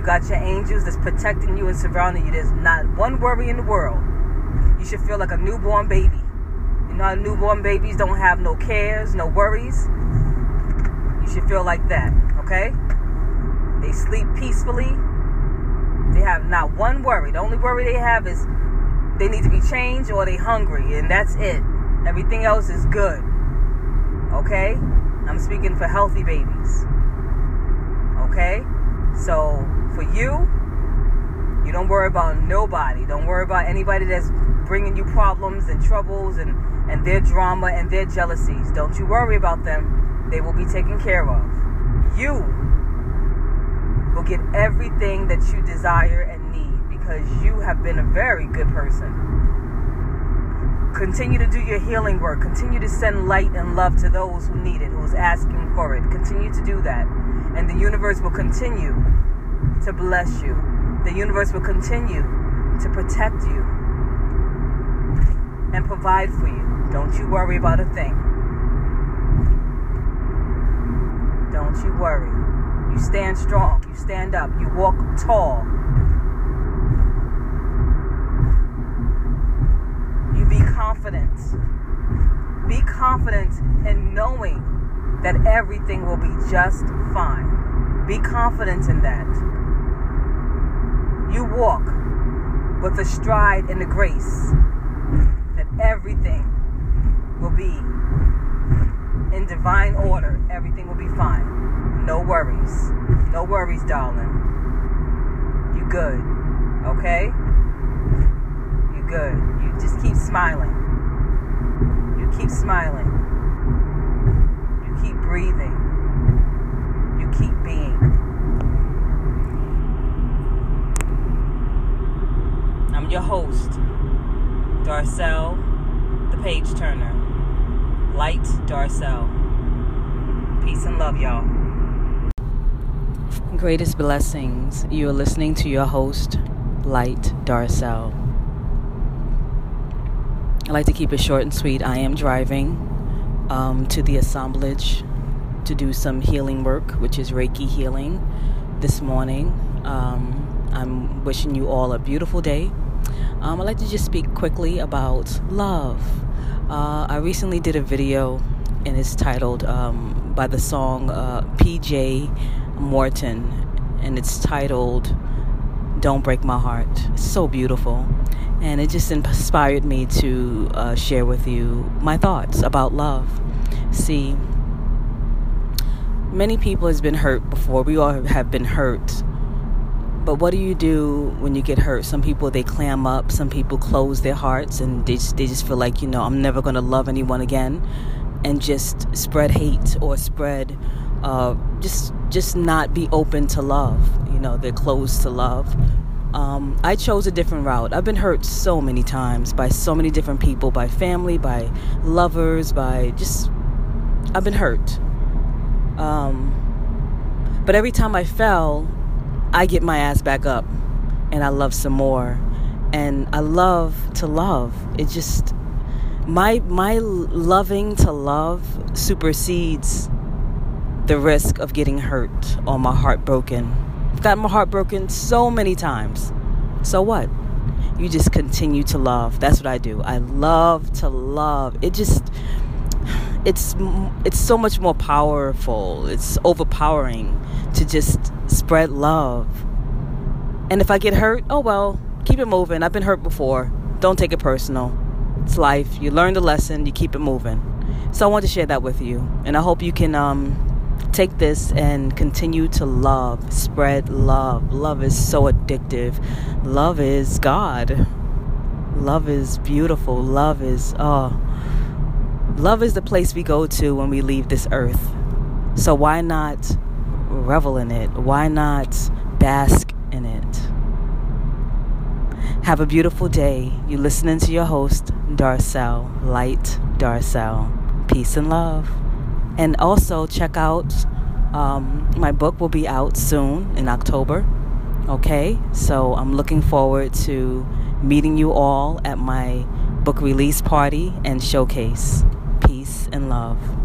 got your angels that's protecting you and surrounding you. There's not one worry in the world. You should feel like a newborn baby. You know how newborn babies don't have no cares, no worries? You should feel like that, okay? They sleep peacefully. They have not one worry. The only worry they have is they need to be changed or they hungry, and that's it. Everything else is good, okay? I'm speaking for healthy babies, okay? So for you don't worry about nobody. Don't worry about anybody that's bringing you problems and troubles and their drama and their jealousies. Don't you worry about them. They will be taken care of. You will get everything that you desire and need because you have been a very good person. Continue to do your healing work. Continue to send light and love to those who need it, who's asking for it. Continue to do that. And the universe will continue to bless you. The universe will continue to protect you and provide for you. Don't you worry about a thing. Don't you worry. You stand strong. You stand up. You walk tall. You be confident. Be confident in knowing that everything will be just fine. Be confident in that. You walk with a stride and a grace that everything will be in divine order. Everything will be fine. No worries. No worries, darling. You good. Okay? You good. You just keep smiling. You keep smiling. You keep breathing. You keep being. I'm your host, Darcel, the Page Turner. Light Darcel. Peace and love, y'all. Greatest blessings. You are listening to your host, Light Darcel. I like to keep it short and sweet. I am driving to the assemblage to do some healing work, which is Reiki healing this morning. I'm wishing you all a beautiful day. I'd like to just speak quickly about love. I recently did a video, and it's titled by the song P.J. Morton, and it's titled Don't Break My Heart. It's so beautiful, and it just inspired me to share with you my thoughts about love. See, many people has been hurt before. We all have been hurt. But what do you do when you get hurt? Some people, they clam up. Some people close their hearts and they just feel like, I'm never going to love anyone again, and just spread hate or spread, just not be open to love. They're closed to love. I chose a different route. I've been hurt so many times by so many different people, by family, by lovers, I've been hurt. But every time I fell, I get my ass back up and I love some more, and I love to love. It just, my loving to love supersedes the risk of getting hurt or my heart broken. I've gotten my heart broken so many times. So what? You just continue to love. That's what I do. I love to love. It's so much more powerful. It's overpowering to just spread love. And if I get hurt, oh well, keep it moving. I've been hurt before. Don't take it personal. It's life. You learn the lesson. You keep it moving. So I want to share that with you. And I hope you can take this and continue to love. Spread love. Love is so addictive. Love is God. Love is beautiful. Love is the place we go to when we leave this earth. So why not revel in it? Why not bask in it? Have a beautiful day. You listening to your host, Darcel, Light Darcel. Peace and love. And also check out my book will be out soon in October. Okay, so I'm looking forward to meeting you all at my book release party and showcase. Peace and love.